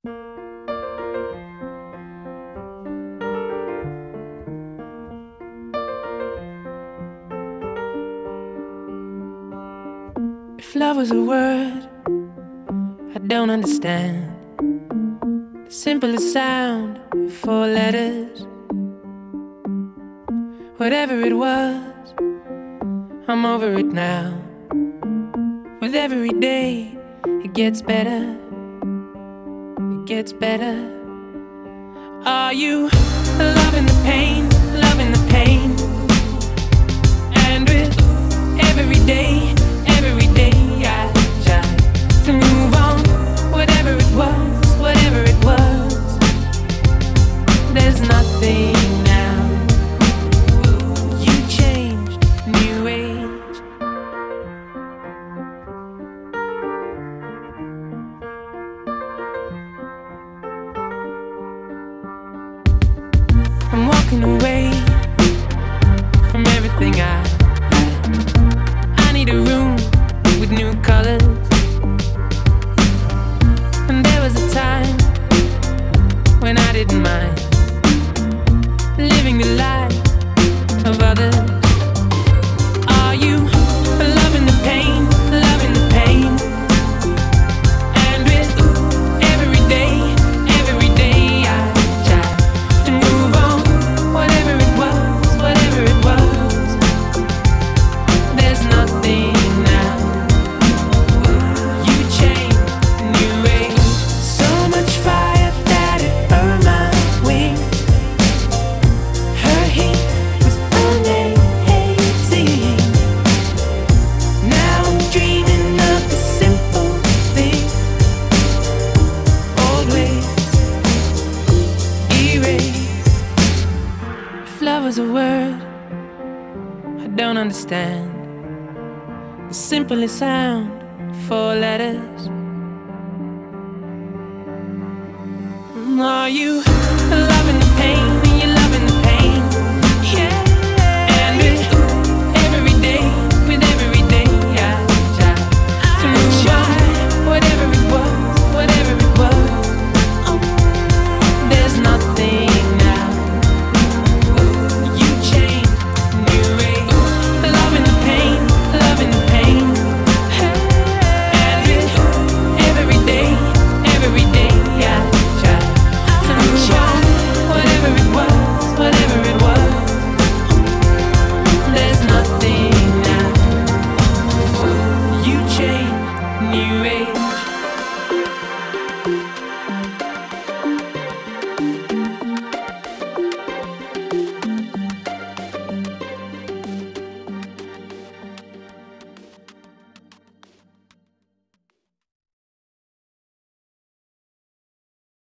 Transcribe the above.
If love was a word I don't understand, the simplest sound, four letters. Whatever it was, I'm over it now. With every day, it gets better. It gets better. Are you loving the pain, loving the pain? And with every day I try to move on. Whatever it was, there's nothing now. You changed, new age. I'm walking away from everything I need a room with new colors. And there was a time when I didn't mind living the life of others. Are you loving the pain, loving the pain? And with every day I try to move on. Whatever it was, there's nothing now. You changed, new age. So much fire that it burned my wings. Her heat was amazing. Now I'm dreaming of the simple thing. Old ways erased. If love was a word I don't understand, the simplest sound, four letters. Are you loving